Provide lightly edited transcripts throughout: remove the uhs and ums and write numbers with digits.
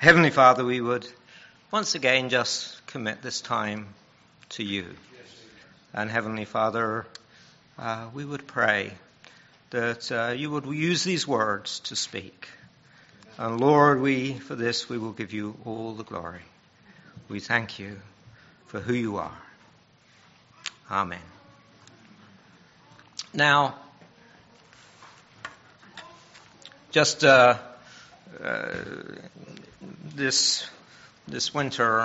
Heavenly Father, we would once again just commit this time to you. And Heavenly Father, we would pray that you would use these words to speak. And Lord, for this we will give you all the glory. We thank you for who you are. Amen. Now, just this winter,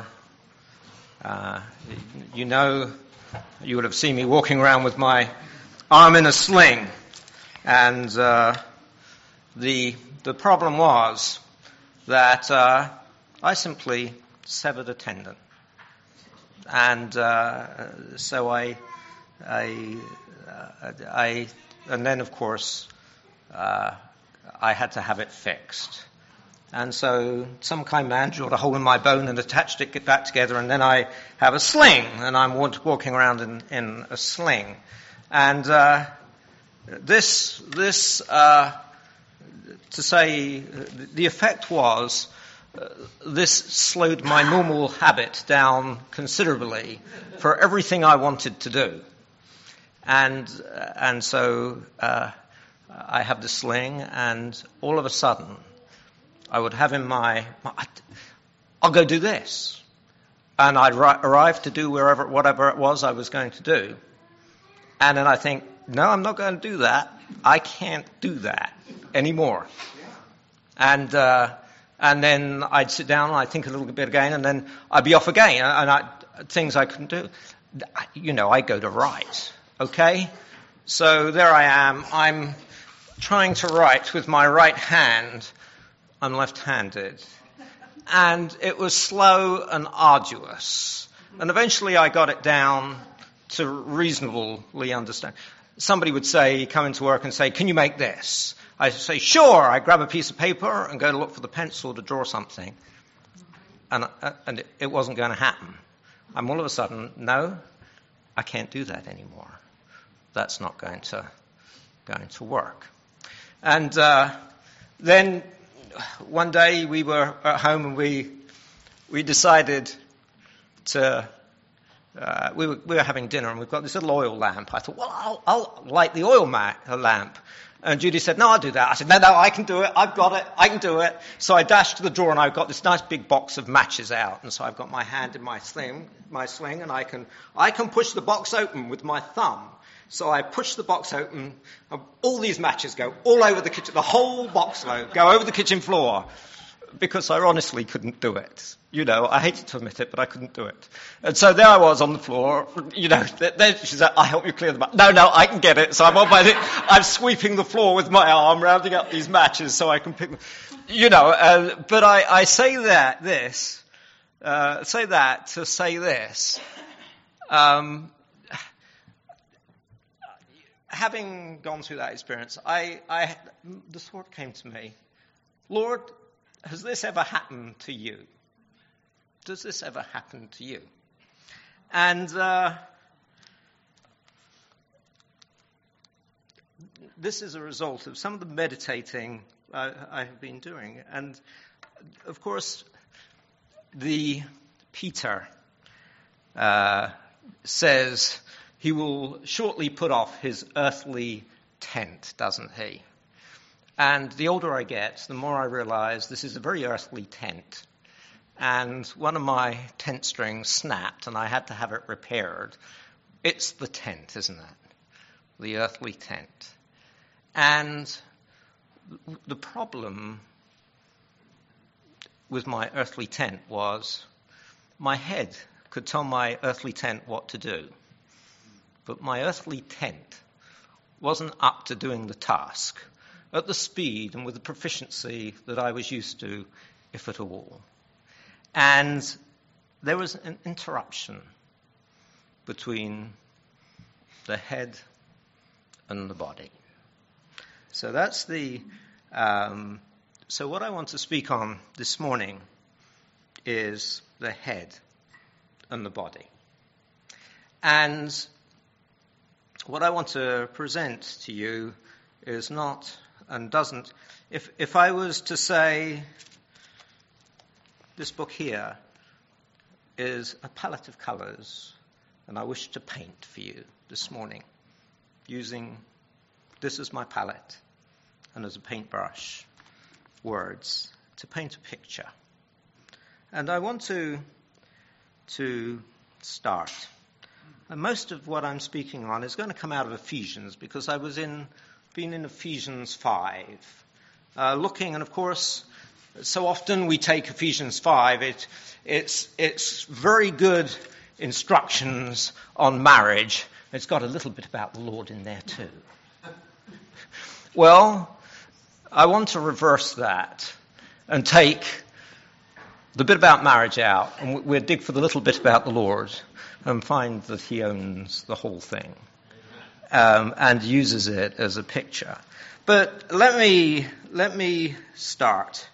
you would have seen me walking around with my arm in a sling, and the problem was that I simply severed a tendon, and so I and then of course I had to have it fixed. And so some kind man drilled a hole in my bone and attached it back together, and then I have a sling, and I'm walking around in a sling. And this to say, the effect was this slowed my normal habit down considerably for everything I wanted to do. And so I have the sling, and all of a sudden, I would have I'll go do this. And I'd arrive to do whatever it was I was going to do. And then I think, no, I'm not going to do that. I can't do that anymore. And then I'd sit down and I'd think a little bit again, and then I'd be off again. And things I couldn't do. I go to write. Okay? So there I am. I'm trying to write with my right hand. I'm left-handed. And it was slow and arduous. And eventually I got it down to reasonably understand. Somebody would come into work and say, can you make this? I say, sure. I grab a piece of paper and go to look for the pencil to draw something. And it wasn't going to happen. I'm all of a sudden, no, I can't do that anymore. That's not going to work. And then one day we were at home and we decided to, we were having dinner and we've got this little oil lamp. I thought, well, I'll light the oil lamp. And Judy said, no, I'll do that. I said, no, I can do it. I've got it. I can do it. So I dashed to the drawer and I've got this nice big box of matches out. And so I've got my hand in my sling, and I can push the box open with my thumb. So I push the box open, and all these matches go all over the kitchen, the whole box load, go over the kitchen floor, because I honestly couldn't do it. I hated to admit it, but I couldn't do it. And so there I was on the floor, then she said, I'll help you clear them up. No, I can get it. So I'm sweeping the floor with my arm, rounding up these matches so I can pick them. But I say that to say this. Having gone through that experience, the thought came to me, Lord, has this ever happened to you? Does this ever happen to you? And this is a result of some of the meditating I have been doing. And of course, Peter says he will shortly put off his earthly tent, doesn't he? And the older I get, the more I realize this is a very earthly tent. And one of my tent strings snapped, and I had to have it repaired. It's the tent, isn't it? The earthly tent. And the problem with my earthly tent was my head could tell my earthly tent what to do. But my earthly tent wasn't up to doing the task at the speed and with the proficiency that I was used to, if at all. And there was an interruption between the head and the body. So that's so what I want to speak on this morning is the head and the body. And what I want to present to you is not and doesn't. If I was to say, this book here is a palette of colours, and I wish to paint for you this morning using this as my palette and as a paintbrush, words, to paint a picture. And I want to start. And most of what I'm speaking on is going to come out of Ephesians, because I was been in Ephesians 5, looking, and of course, so often we take Ephesians 5. It's very good instructions on marriage. It's got a little bit about the Lord in there too. Well, I want to reverse that and take the bit about marriage out, and we'll dig for the little bit about the Lord and find that he owns the whole thing, and uses it as a picture. But let me start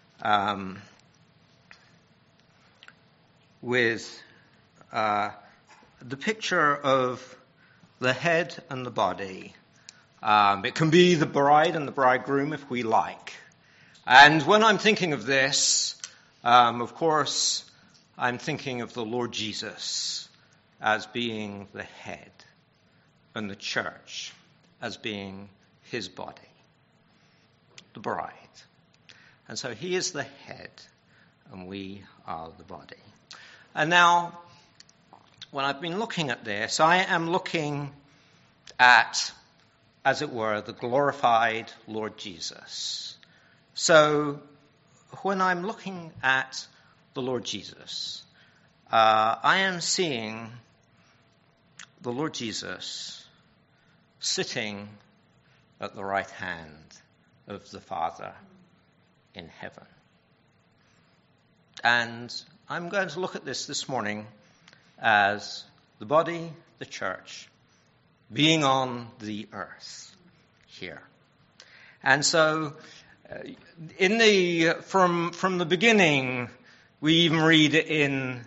with the picture of the head and the body. It can be the bride and the bridegroom if we like. And when I'm thinking of this, of course, I'm thinking of the Lord Jesus as being the head and the church as being his body, the bride. And so he is the head and we are the body. And now, when I've been looking at this, I am looking at, as it were, the glorified Lord Jesus. So, when I'm looking at the Lord Jesus, I am seeing the Lord Jesus sitting at the right hand of the Father in heaven. And I'm going to look at this morning as the body, the church, being on the earth here. And so, from the beginning, we even read in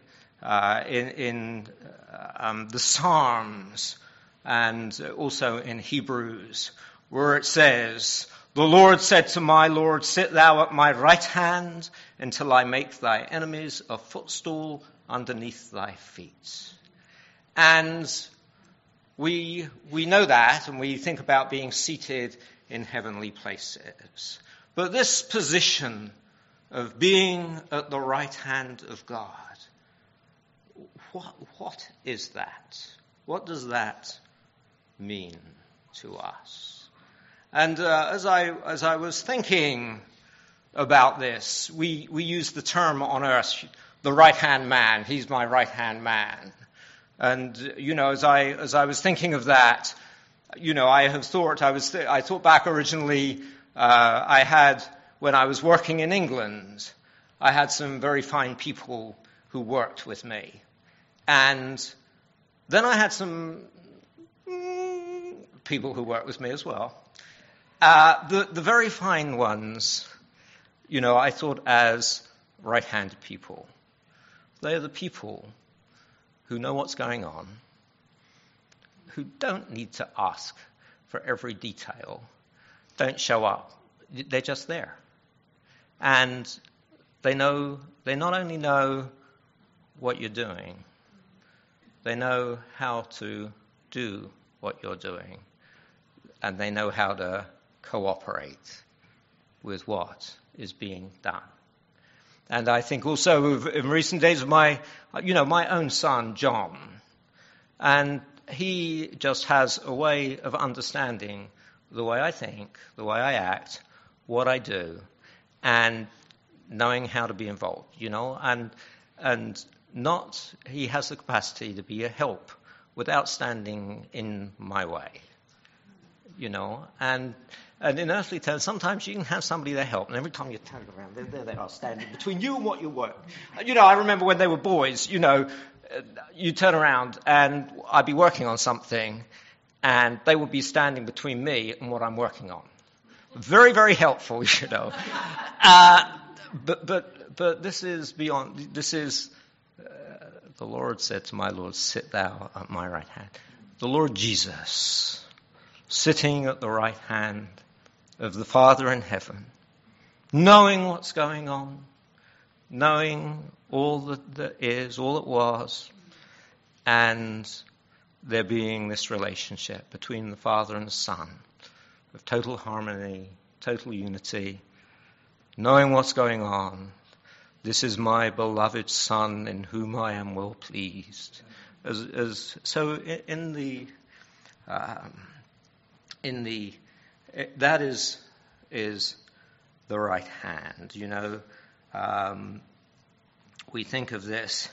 the Psalms and also in Hebrews, where it says, "The Lord said to my Lord, sit thou at my right hand until I make thy enemies a footstool underneath thy feet." And we know that, and we think about being seated in heavenly places. But this position of being at the right hand of God, what is that? What does that mean to us? And as I was thinking about this, we use the term on earth, the right-hand man. He's my right-hand man. And as I was thinking of that, I thought back originally. I had, when I was working in England, I had some very fine people who worked with me, and then I had some people who worked with me as well. The very fine ones, I thought as right-handed people. They are the people who know what's going on, who don't need to ask for every detail, don't show up. They're just there. And they not only know what you're doing, they know how to do what you're doing, and they know how to cooperate with what is being done. And I think also in recent days of my own son, John, and he just has a way of understanding the way I think, the way I act, what I do, and knowing how to be involved, and not, he has the capacity to be a help without standing in my way, and in earthly terms, sometimes you can have somebody there help, and every time you turn around, there they are standing between you and what you work. I remember when they were boys, you turn around and I'd be working on something, and they would be standing between me and what I'm working on. Very, very helpful, But this is beyond. This is the Lord said to my Lord, "Sit thou at my right hand." The Lord Jesus, sitting at the right hand of the Father in heaven, knowing what's going on, knowing all that there is, all that was, and there being this relationship between the Father and the Son of total harmony, total unity, knowing what's going on. This is my beloved Son in whom I am well pleased. That is the right hand. You know, we think of this.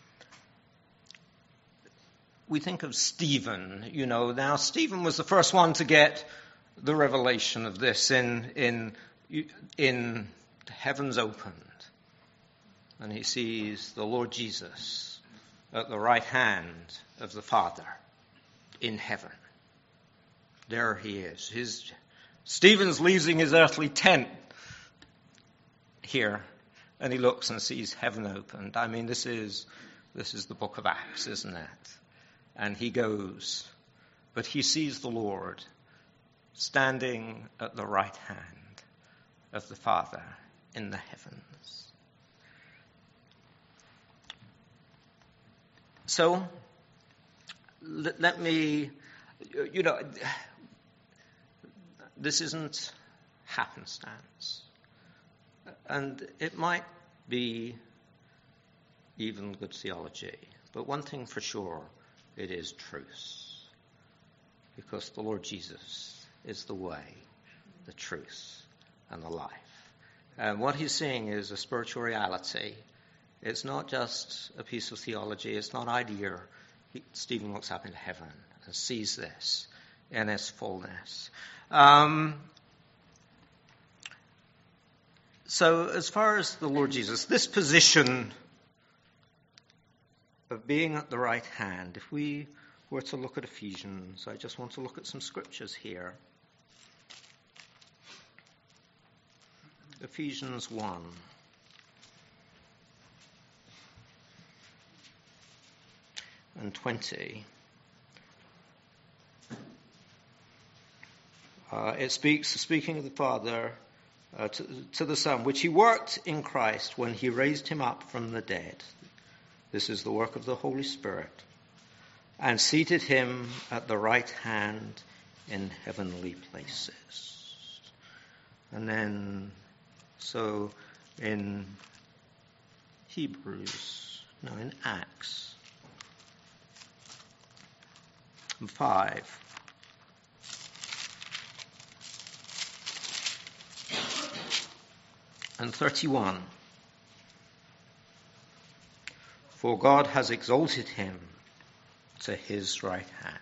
We think of Stephen. You know, now Stephen was the first one to get the revelation of this in heavens opened, and he sees the Lord Jesus at the right hand of the Father in heaven. There he is. Stephen's leaving his earthly tent here, and he looks and sees heaven opened. I mean, this is the book of Acts, isn't it? And he goes, but he sees the Lord standing at the right hand of the Father in the heavens. So, let me, you know, this isn't happenstance. And it might be even good theology. But one thing for sure, it is truth. Because the Lord Jesus is the way, the truth, and the life. And what he's saying is a spiritual reality. It's not just a piece of theology. It's not idea. Stephen looks up into heaven and sees this in its fullness. So as far as the Lord Jesus, this position of being at the right hand, if we were to look at Ephesians, I just want to look at some scriptures here. Ephesians 1. And 20. It speaking of the Father to the Son, which he worked in Christ when he raised him up from the dead. This is the work of the Holy Spirit. And seated him at the right hand in heavenly places. And then, so in in Acts 5. And 31. For God has exalted him to his right hand.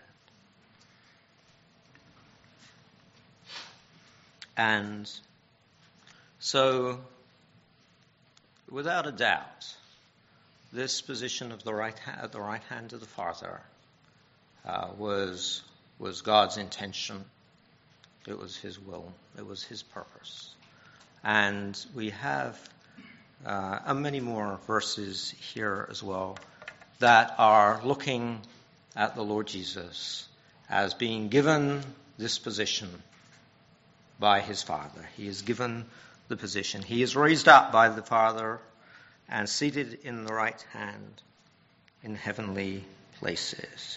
And so, without a doubt, this position of at the right hand of the Father was God's intention. It was his will. It was his purpose. And we have many more verses here as well that are looking at the Lord Jesus as being given this position by his Father. He is given the position. He is raised up by the Father and seated in the right hand in heavenly places.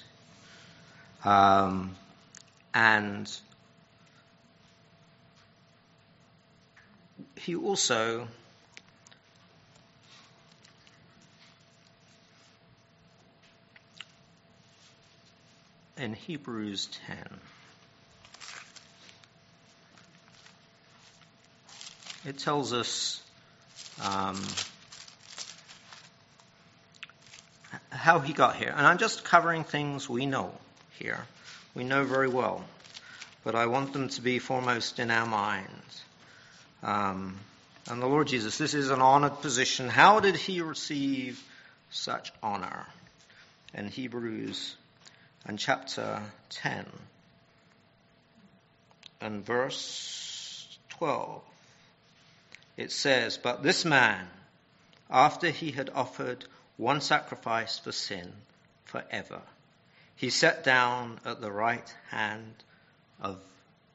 And he also in Hebrews 10 it tells us how he got here. And I'm just covering things we know here. We know very well. But I want them to be foremost in our minds. And the Lord Jesus, this is an honored position. How did he receive such honor? In Hebrews and chapter 10 and verse 12, it says, But this man, after he had offered one sacrifice for sin forever, he sat down at the right hand of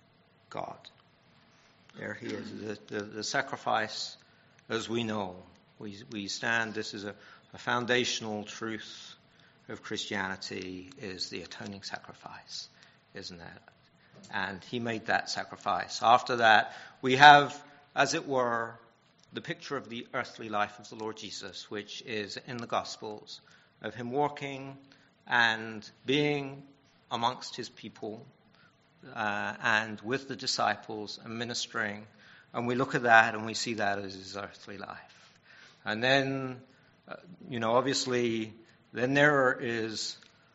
God. There he is. The sacrifice, as we know, We stand, this is a foundational truth of Christianity, is the atoning sacrifice, isn't it? And he made that sacrifice. After that, we have, as it were, the picture of the earthly life of the Lord Jesus, which is in the Gospels, of him walking and being amongst his people and with the disciples and ministering. And we look at that and we see that as his earthly life. And then, obviously, then there is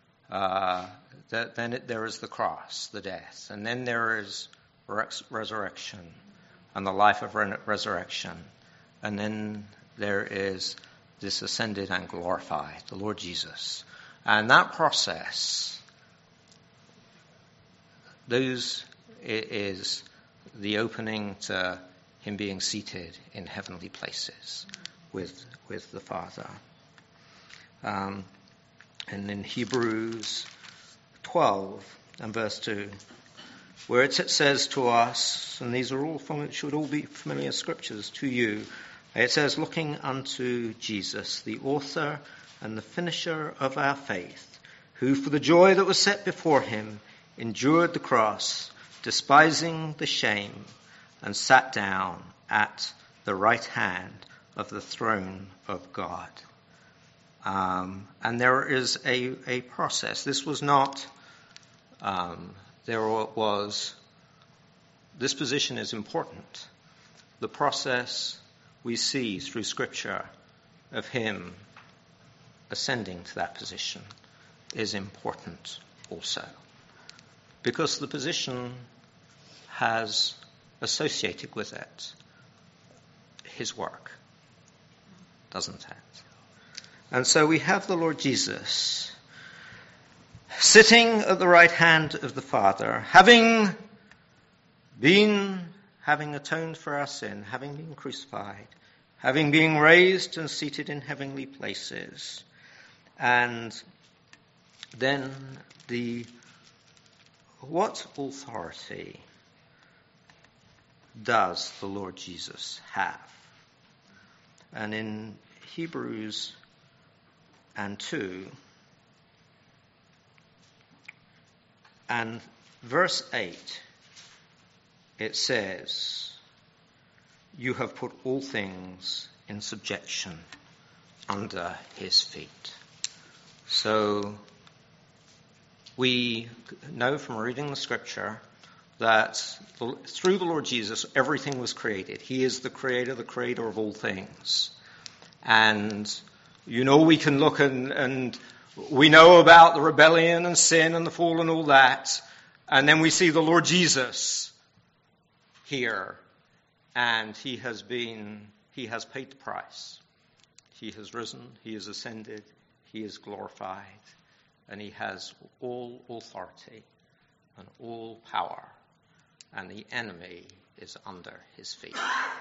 there is the cross, the death, and then there is resurrection and the life of resurrection, and then there is this ascended and glorified, the Lord Jesus. And that process, those is the opening to him being seated in heavenly places with the Father. And in Hebrews 12 and verse 2, where it says to us, and these are all should all be familiar scriptures to you, it says, looking unto Jesus, the author and the finisher of our faith, who for the joy that was set before him endured the cross, despising the shame, and sat down at the right hand of the throne of God. And there is a process. This was not, this position is important. The process we see through Scripture of him ascending to that position is important also. Because the position has associated with it his work, doesn't it? And so we have the Lord Jesus sitting at the right hand of the Father, having atoned for our sin, having been crucified, having been raised and seated in heavenly places. And then what authority does the Lord Jesus have? And in Hebrews 2 and verse 8, it says, you have put all things in subjection under his feet. So we know from reading the Scripture that through the Lord Jesus, everything was created. He is the creator of all things. And, we can look and we know about the rebellion and sin and the fall and all that. And then we see the Lord Jesus here. And he has paid the price. He has risen, he has ascended, he is glorified, and he has all authority and all power. And the enemy is under his feet.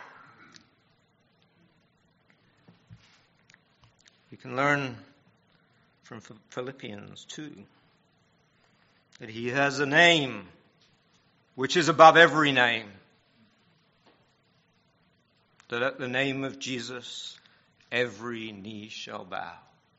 We can learn from Philippians 2 that he has a name which is above every name. That at the name of Jesus, every knee shall bow.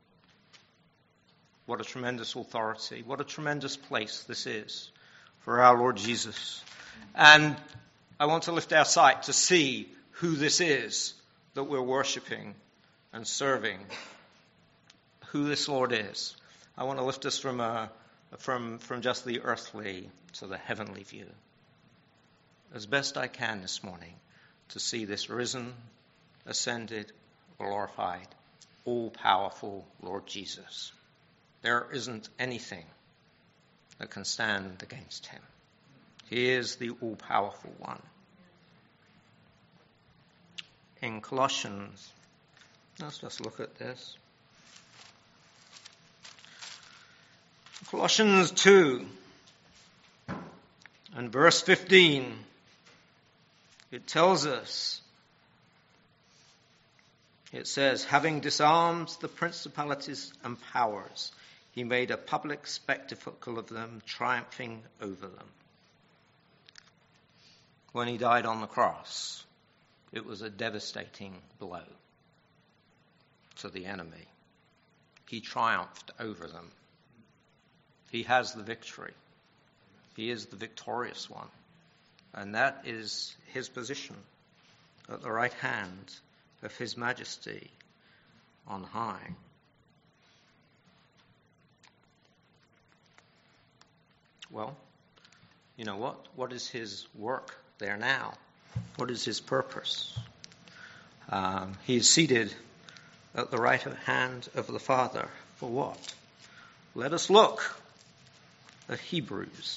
What a tremendous authority. What a tremendous place this is for our Lord Jesus. And I want to lift our sight to see who this is that we're worshipping and serving. Who this Lord is. I want to lift us from just the earthly to the heavenly view. As best I can this morning to see this risen, ascended, glorified, all-powerful Lord Jesus. There isn't anything that can stand against him. He is the all-powerful one. In Colossians, let's just look at this. Colossians 2 and verse 15, it tells us, it says, having disarmed the principalities and powers, he made a public spectacle of them, triumphing over them. When he died on the cross, it was a devastating blow. to the enemy. He triumphed over them. He has the victory. He is the victorious one. And that is his position at the right hand of his majesty on high. Well, you know what? What is his work there now? What is his purpose? He is seated at the right hand of the Father. For what? Let us look at Hebrews.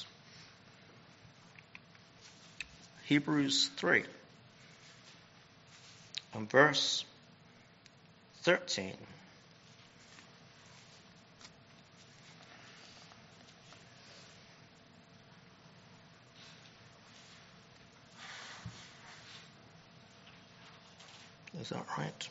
Hebrews 3 and verse 13. Is that right?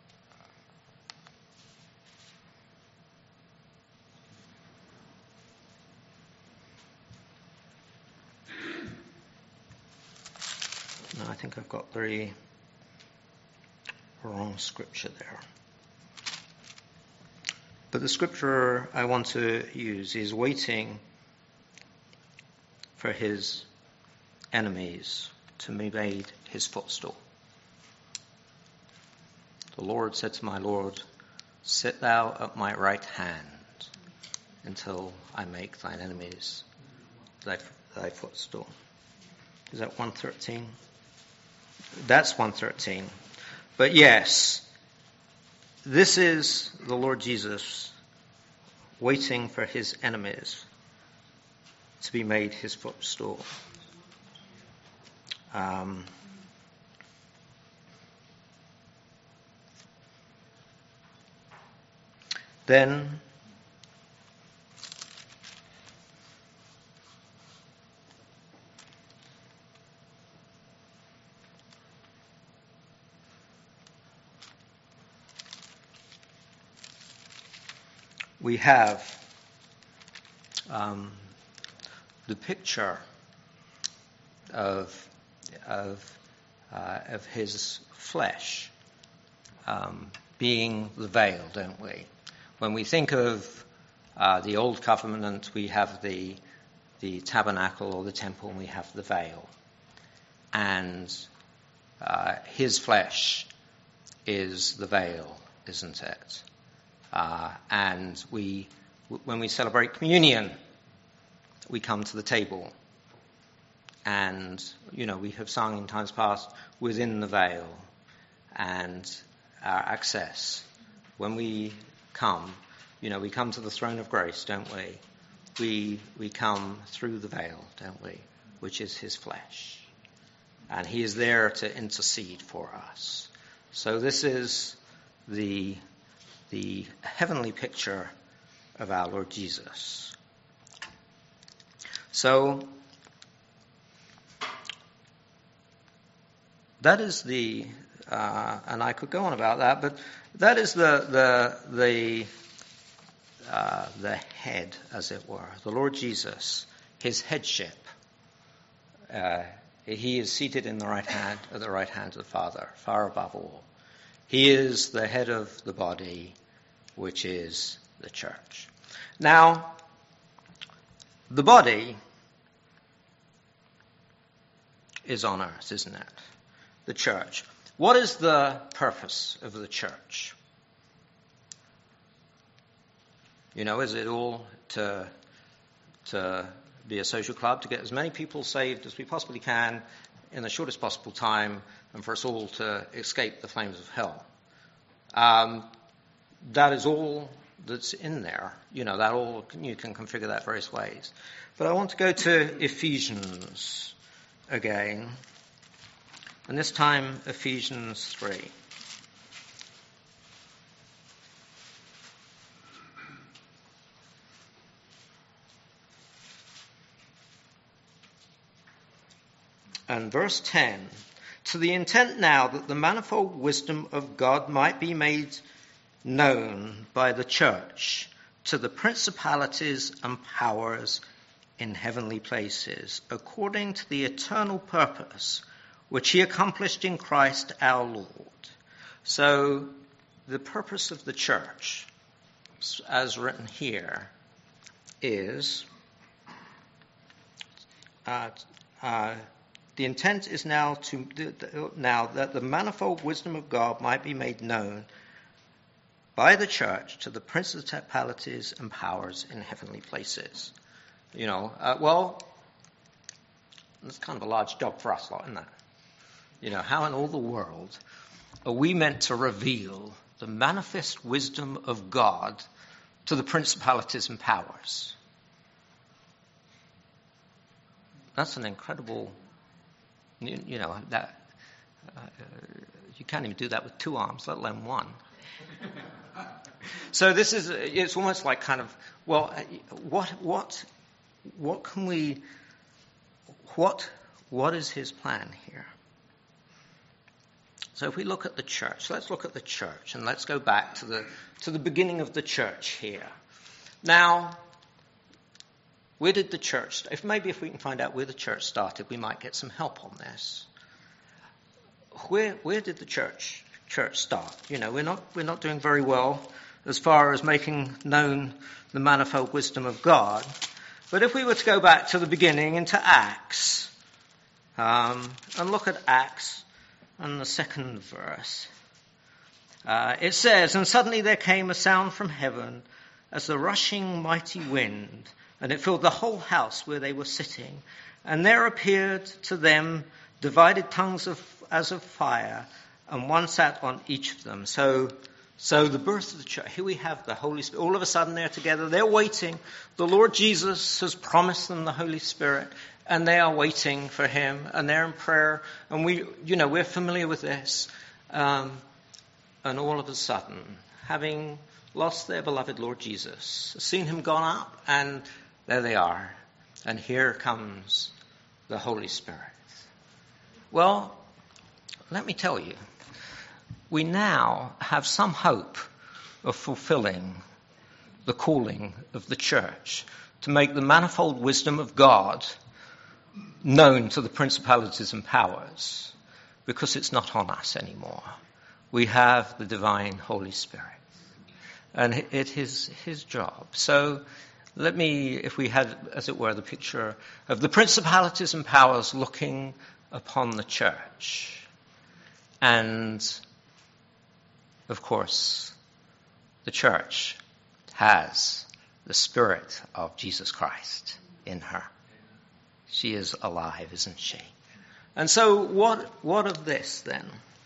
No, I think I've got the wrong scripture there. But the scripture I want to use is waiting for his enemies to be made his footstool. The Lord said to my Lord, sit thou at my right hand until I make thine enemies thy footstool. Is that 113? That's 113. But yes, this is the Lord Jesus waiting for his enemies to be made his footstool. Then we have the picture of his flesh being the veil, don't we? When we think of the Old Covenant, we have the tabernacle or the temple, and we have the veil. And his flesh is the veil, isn't it? And when we celebrate communion, we come to the table. And, we have sung in times past, within the veil, and our access. When we come, we come to the throne of grace, don't we? We come through the veil, don't we? Which is his flesh. And he is there to intercede for us. So this is the heavenly picture of our Lord Jesus. So that is and I could go on about that, but that is the head, as it were, the Lord Jesus, his headship. He is seated in the right hand, at the right hand of the Father, far above all. He is the head of the body, which is the church. Now, the body is on earth, isn't it? The church. What is the purpose of the church? Is it all to be a social club, to get as many people saved as we possibly can in the shortest possible time, and for us all to escape the flames of hell? That is all that's in there. That all, you can configure that various ways. But I want to go to Ephesians again, and this time Ephesians 3. And verse 10, to the intent now that the manifold wisdom of God might be made known by the church to the principalities and powers in heavenly places, according to the eternal purpose which he accomplished in Christ our Lord. So the purpose of the church, as written here, is the intent is now that the manifold wisdom of God might be made known by the church to the principalities and powers in heavenly places. Well, that's kind of a large job for us lot, isn't it? How in all the world are we meant to reveal the manifest wisdom of God to the principalities and powers? That's an incredible, that you can't even do that with two arms, let alone one. So it's almost like kind of, well, what can we, what is his plan here? So if we look at the church, let's look at the church and let's go back to the beginning of the church here. Now, where did the church, if we can find out where the church started, we might get some help on this. Where did the church start? We're not doing very well as far as making known the manifold wisdom of God. But if we were to go back to the beginning into Acts, and look at Acts and the second verse, it says, "And suddenly there came a sound from heaven as the rushing mighty wind, and it filled the whole house where they were sitting. And there appeared to them divided tongues as of fire, and one sat on each of them." So the birth of the church, here we have the Holy Spirit. All of a sudden they're together, they're waiting. The Lord Jesus has promised them the Holy Spirit, and they are waiting for him, and they're in prayer. And we're familiar with this. And all of a sudden, having lost their beloved Lord Jesus, seen him gone up, and there they are. And here comes the Holy Spirit. Well, let me tell you, we now have some hope of fulfilling the calling of the church to make the manifold wisdom of God known to the principalities and powers, because it's not on us anymore. We have the divine Holy Spirit, and it is his job. So let me, if we had, as it were, the picture of the principalities and powers looking upon the church. And, of course, the church has the Spirit of Jesus Christ in her. She is alive, isn't she? And so what of this then?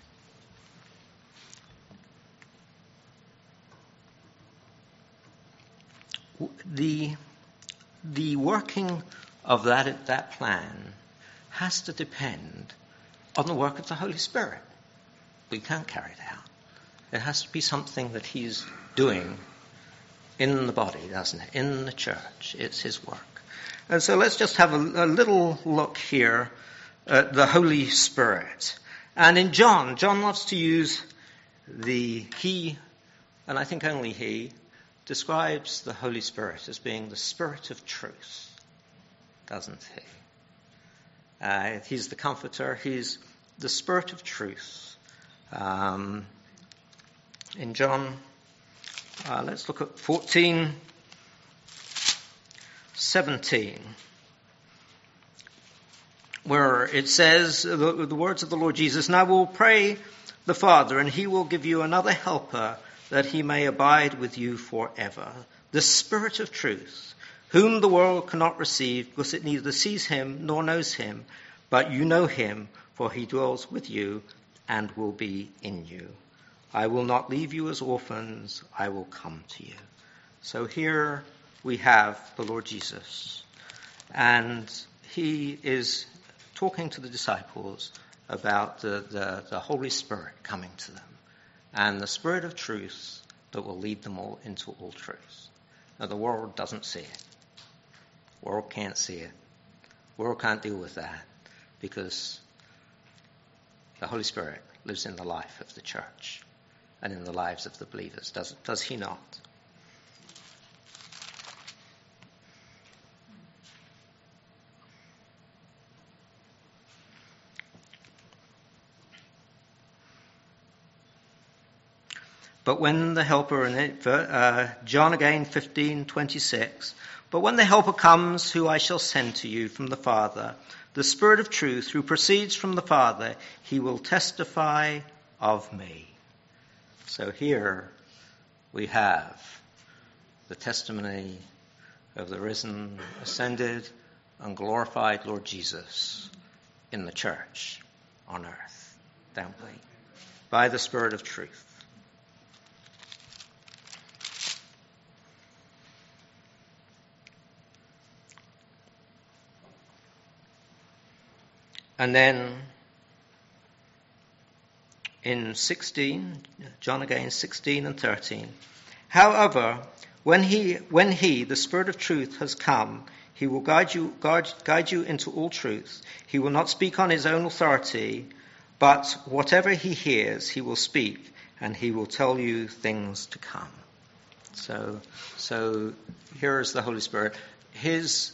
The working of that plan has to depend on the work of the Holy Spirit. We can't carry it out. It has to be something that he's doing in the body, doesn't it? In the church. It's his work. And so let's just have a little look here at the Holy Spirit. And in John loves to use he, and I think only he, describes the Holy Spirit as being the Spirit of truth, doesn't he? He's the comforter. He's the Spirit of truth. In John, let's look at 14:17, where it says, the words of the Lord Jesus, "And I will pray the Father, and he will give you another helper, that he may abide with you forever, the Spirit of truth, whom the world cannot receive, because it neither sees him nor knows him, but you know him, for he dwells with you and will be in you. I will not leave you as orphans, I will come to you." So here we have the Lord Jesus, and he is talking to the disciples about the Holy Spirit coming to them, and the Spirit of truth that will lead them all into all truth. Now, the world doesn't see it. The world can't see it. The world can't deal with that, because the Holy Spirit lives in the life of the church and in the lives of the believers. Does he not? But when the Helper, John again 15:26, but when the Helper comes, who I shall send to you from the Father, the Spirit of truth, who proceeds from the Father, he will testify of me. So here we have the testimony of the risen, ascended, and glorified Lord Jesus in the church on earth, don't we? By the Spirit of truth. And then in 16, John again 16 and 13, however, when he, the Spirit of truth, has come, he will guide you into all truth. He will not speak on his own authority, but whatever he hears, he will speak, and he will tell you things to come. So here is the Holy Spirit. His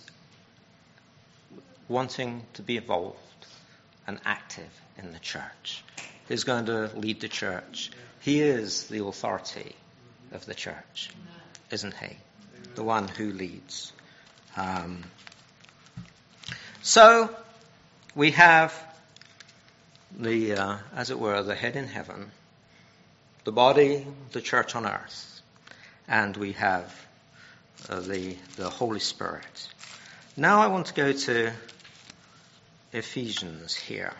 wanting to be involved and active in the church. He's going to lead the church. He is the authority of the church, isn't he? The one who leads. So we have the, as it were, the head in heaven, the body, the church on earth, and we have the Holy Spirit. Now I want to go to Ephesians here.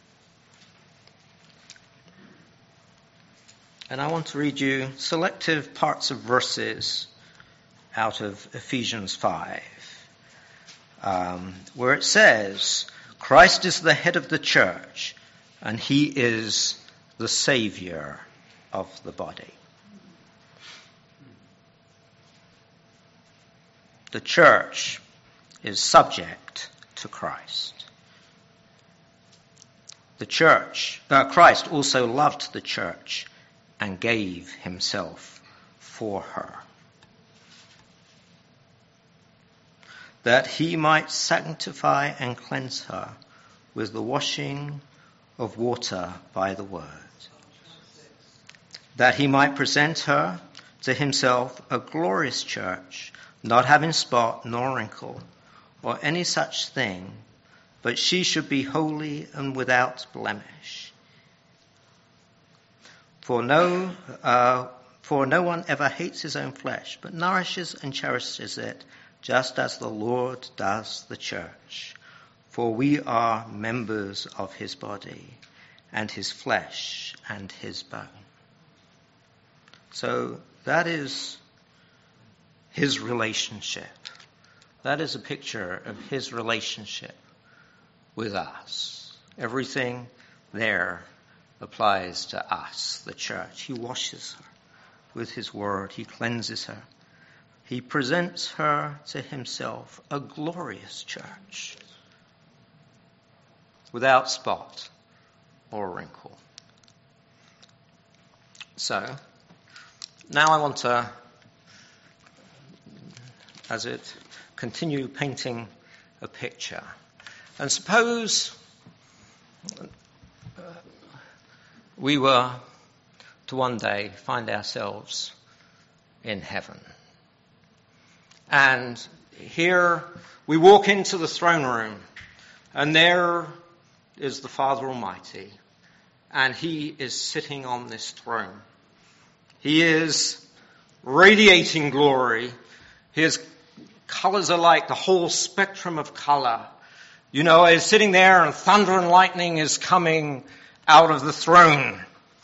And I want to read you selective parts of verses out of Ephesians 5, where it says, Christ is the head of the church, and he is the Savior of the body. The church is subject to Christ. The church, Christ also loved the church and gave himself for her, that he might sanctify and cleanse her with the washing of water by the word, that he might present her to himself a glorious church, not having spot nor wrinkle or any such thing, but she should be holy and without blemish. For no one ever hates his own flesh, but nourishes and cherishes it, just as the Lord does the church. For we are members of his body, and his flesh and his bone. So that is his relationship. That is a picture of his relationship with us. Everything there applies to us, the church. He washes her with his word. He cleanses her. He presents her to himself, a glorious church, without spot or wrinkle. So, now I want to, as it continue painting a picture. And suppose we were to one day find ourselves in heaven. And here we walk into the throne room, and there is the Father Almighty, and he is sitting on this throne. He is radiating glory. His colors are like the whole spectrum of color. You know, he's sitting there and thunder and lightning is coming out of the throne.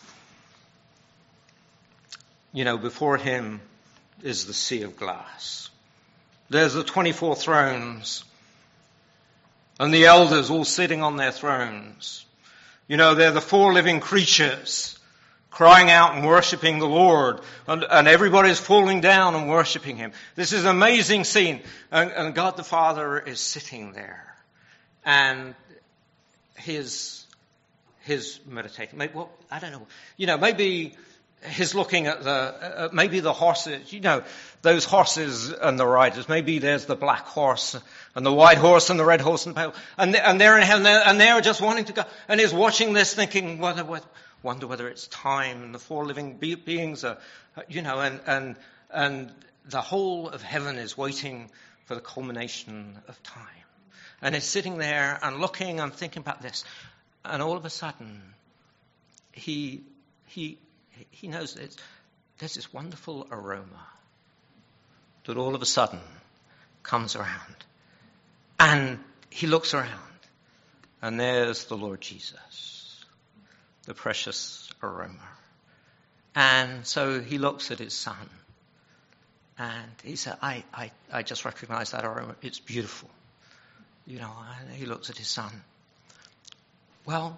You know, before him is the sea of glass. There's the 24 thrones and the elders all sitting on their thrones. You know, they're the 4 living creatures crying out and worshiping the Lord, and everybody's falling down and worshiping him. This is an amazing scene, and God the Father is sitting there, and his meditating. Maybe, well, I don't know. You know, maybe he's looking at maybe the horses. You know, those horses and the riders. Maybe there's the black horse and the white horse and the red horse and the pale, and they're in heaven, and they're just wanting to go. And he's watching this, thinking, what wonder whether it's time, and the four living beings are, and the whole of heaven is waiting for the culmination of time. And he's sitting there and looking and thinking about this. And all of a sudden, he knows that there's this wonderful aroma that all of a sudden comes around. And he looks around. And there's the Lord Jesus, the precious aroma. And so he looks at his son. And he said, I just recognize that aroma. It's beautiful. And he looks at his son. Well,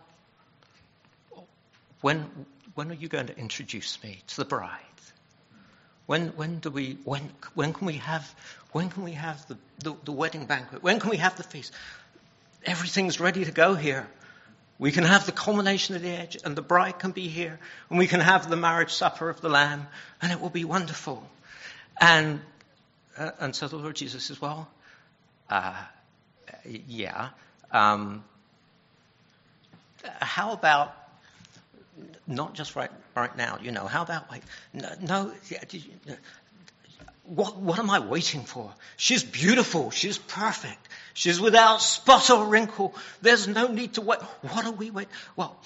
when are you going to introduce me to the bride? When can we have the wedding banquet? When can we have the feast? Everything's ready to go here. We can have the culmination of the edge, and the bride can be here, and we can have the marriage supper of the Lamb, and it will be wonderful. And so the Lord Jesus says, well, yeah. How about not just right now? How about like no? What am I waiting for? She's beautiful. She's perfect. She's without spot or wrinkle. There's no need to wait. What are we waiting? Well,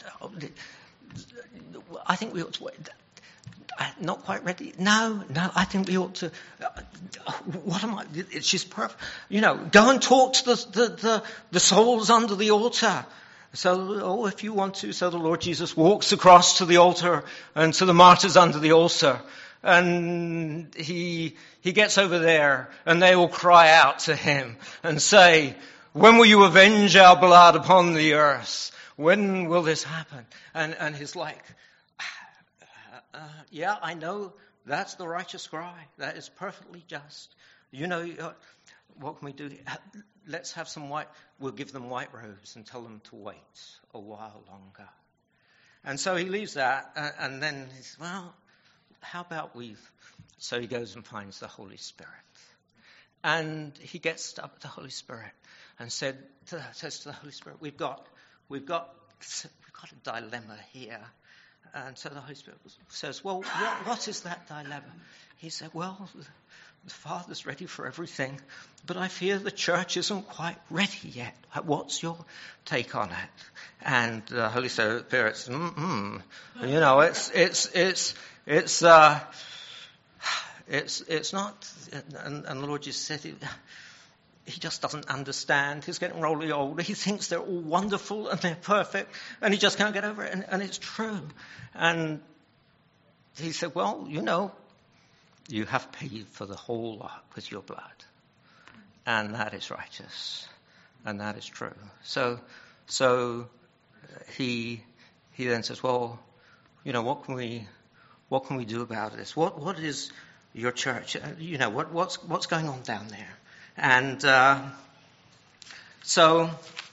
I think we ought to wait. Not quite ready. No, I think we ought to. What am I? She's perfect. Go and talk to the souls under the altar. So, if you want to. So the Lord Jesus walks across to the altar and to the martyrs under the altar. And he gets over there, and they all cry out to him and say, when will you avenge our blood upon the earth? When will this happen? And he's like, yeah, I know that's the righteous cry. That is perfectly just. What can we do? Let's have we'll give them white robes and tell them to wait a while longer. And so he leaves that, and then he says, well, how about so he goes and finds the Holy Spirit. And he gets up to the Holy Spirit and says to the Holy Spirit, we've got a dilemma here. And so the Holy Spirit says, well, what is that dilemma? He said, well, the Father's ready for everything, but I fear the church isn't quite ready yet. What's your take on it? And the Holy Spirit says, it's not, and the Lord just said, he just doesn't understand. He's getting really older. He thinks they're all wonderful and they're perfect, and he just can't get over it. And it's true. And he said, well, you have paid for the whole lot with your blood. And that is righteous. And that is true. So he then says, well, what can we do about this? What is your church? What's going on down there? And so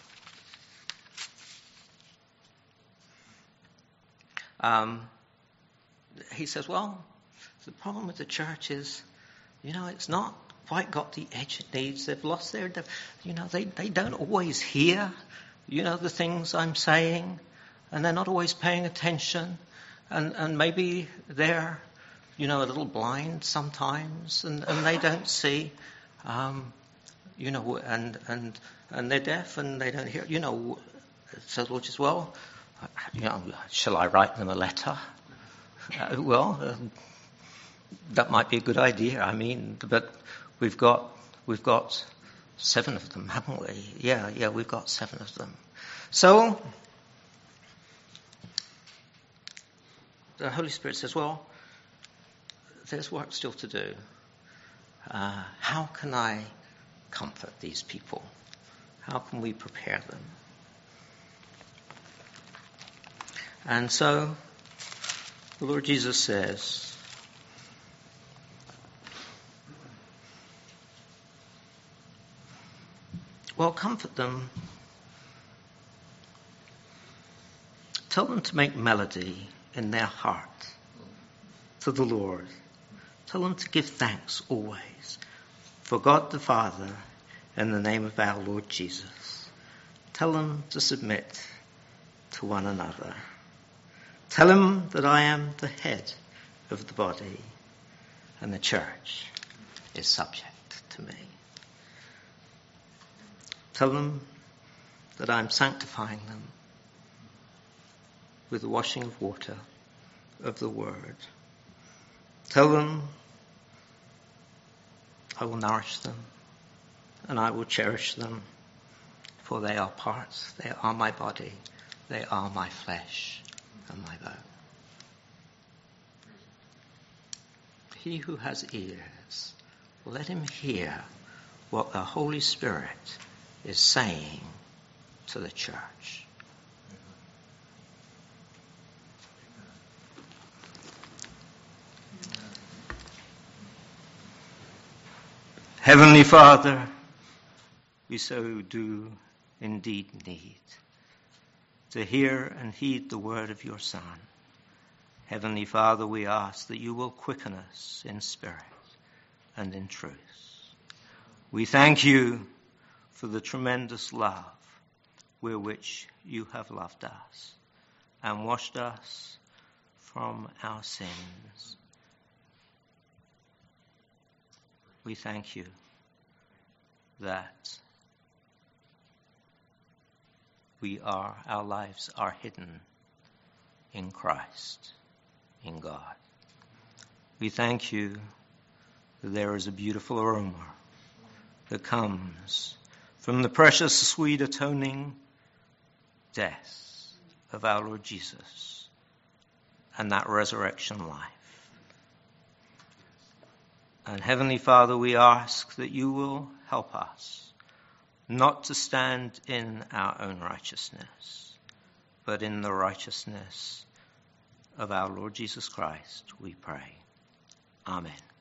he says, well, the problem with the church is, it's not quite got the edge it needs. They've lost their, they don't always hear, the things I'm saying, and they're not always paying attention, and maybe they're, a little blind sometimes, and they don't see, and they're deaf and they don't hear, so the Lord says, well, shall I write them a letter? That might be a good idea. But we've got 7 of them, haven't we? Yeah, we've got 7 of them. So the Holy Spirit says, well, there's work still to do. How can I comfort these people? How can we prepare them? And so the Lord Jesus says, well, comfort them. Tell them to make melody in their heart to the Lord. Tell them to give thanks always for God the Father in the name of our Lord Jesus. Tell them to submit to one another. Tell him that I am the head of the body, and the church is subject to me. Tell them that I'm sanctifying them with the washing of water of the word. Tell them I will nourish them and I will cherish them, for they are parts, they are my body, they are my flesh and my bone. He who has ears, let him hear what the Holy Spirit is saying to the church. Heavenly Father, we so do indeed need to hear and heed the word of your Son. Heavenly Father, we ask that you will quicken us in spirit and in truth. We thank you for the tremendous love with which you have loved us and washed us from our sins. We thank you that our lives are hidden in Christ, in God. We thank you that there is a beautiful aroma that comes from the precious, sweet, atoning death of our Lord Jesus and that resurrection life. And Heavenly Father, we ask that you will help us not to stand in our own righteousness, but in the righteousness of our Lord Jesus Christ, we pray. Amen.